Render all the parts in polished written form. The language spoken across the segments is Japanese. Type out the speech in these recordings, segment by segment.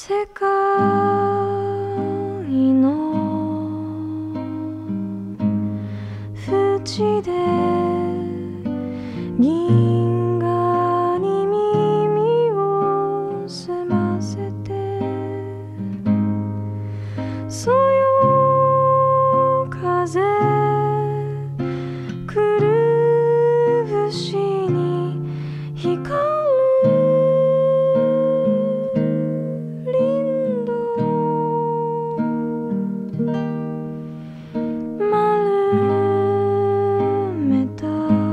世界の淵で銀河に耳を澄ませてそよ風くるぶしに光る林道丸めた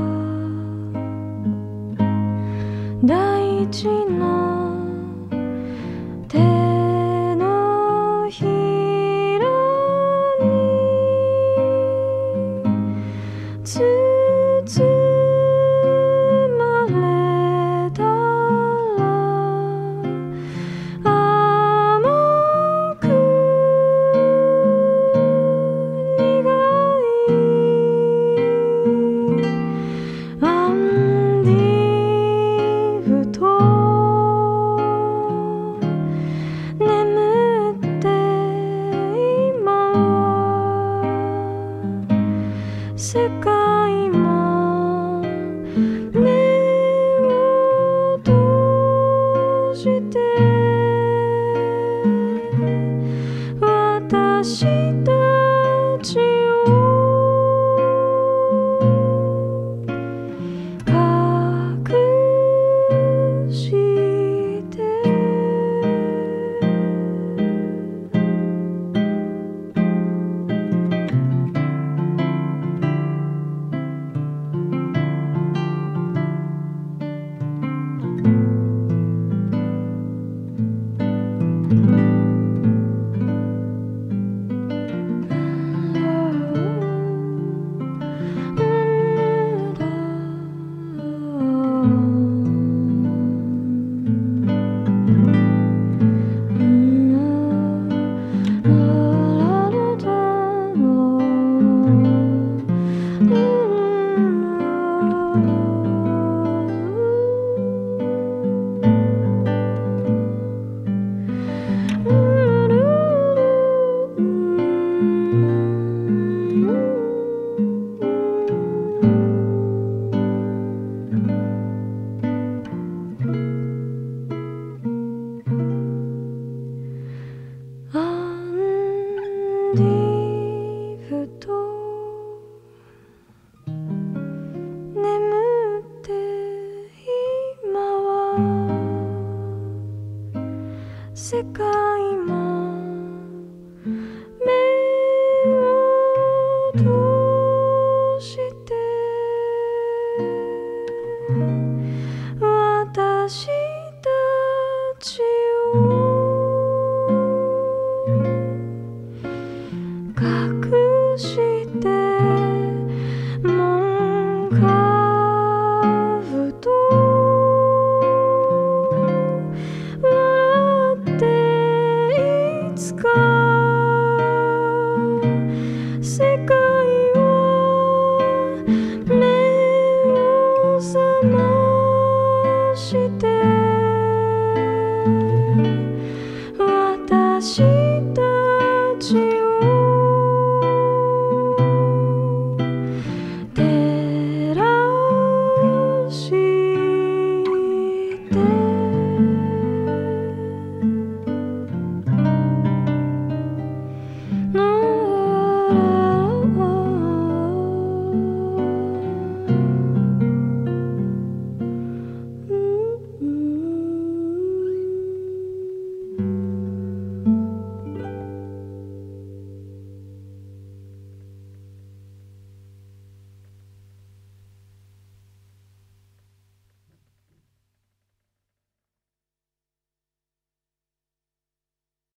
大地の手のひらに包まれたら甘く苦いアンディーフと眠って今は世界も目を閉じて私たちを隠してアンディーフと眠って今は世界も目を閉して私たちを隠して門かふと笑っていつか世界は目を覚ま